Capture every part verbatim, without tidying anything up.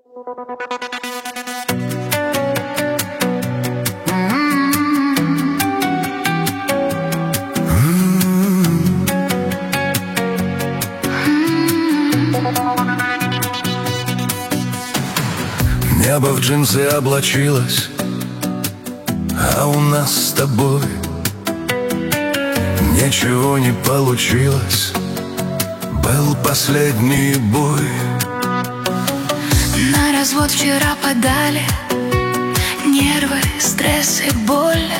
Небо в джинсы облачилось, а у нас с тобой ничего не получилось. Был последний бой. На развод вчера подали, нервы, стресс и боль.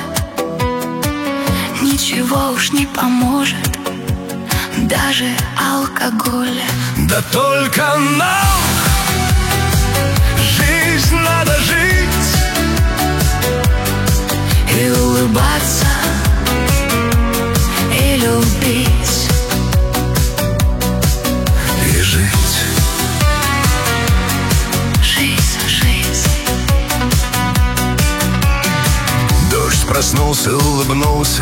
Ничего уж не поможет, даже алкоголь. Да только нам жизнь надо жить и улыбаться, и любить, и жить. Жизнь, жизнь. Дождь проснулся, улыбнулся,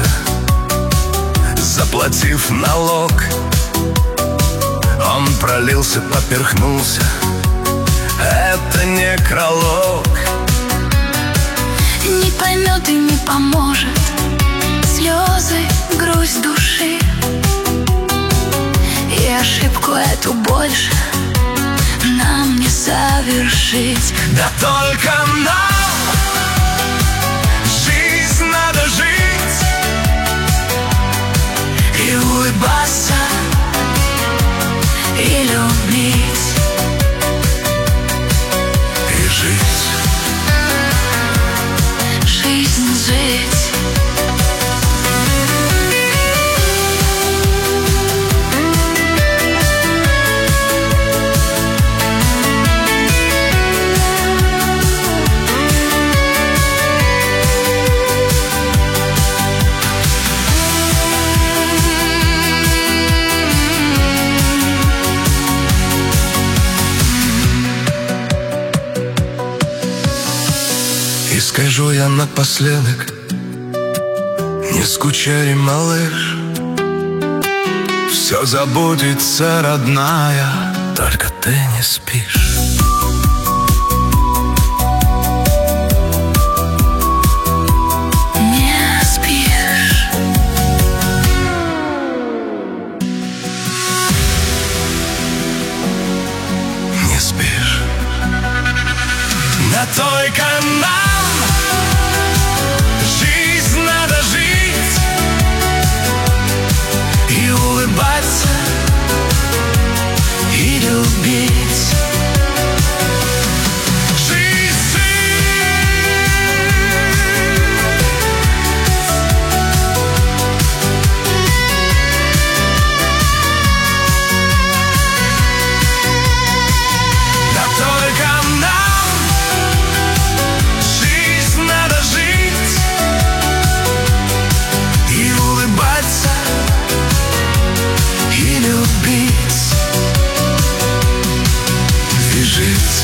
заплатив налог. Он пролился, поперхнулся. Это не некролог. Не поймет и не поможет слезы, грусть души. И ошибку эту больше нам не совершить. Да только нам жизнь надо жить и улыбаться, и любить, и жить. Жизнь жить. И скажу я напоследок: не скучай, малыш, все забудется, родная, только ты не спишь. Не спишь. Не спишь. Да только нам жизнь надо жить и улыбаться, и любить. Жизнь. Да только нам жизнь надо жить и улыбаться, и любить, и жить.